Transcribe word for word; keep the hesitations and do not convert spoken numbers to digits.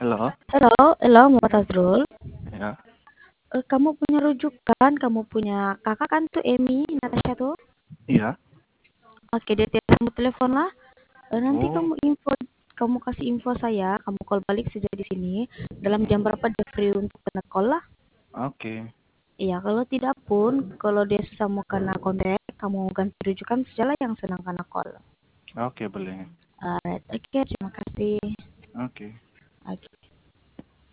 Halo, Halo, halo Muhammad Azrul. ya, Eh, kamu punya rujukan, kamu punya kakak kan tuh Emi, Natasha tuh. iya. Oke, dia dia- kamu telepon lah. Eh, nanti Oh, kamu info, kamu kasih info saya, kamu call balik saja di sini. Dalam jam berapa dia free untuk kena call lah. oke, Iya, kalau tidak pun, kalau dia susah mau kena kontak, kamu ganti rujukan sajalah yang senang kena call. oke boleh. Alright, oke, terima kasih. Oke. Oke.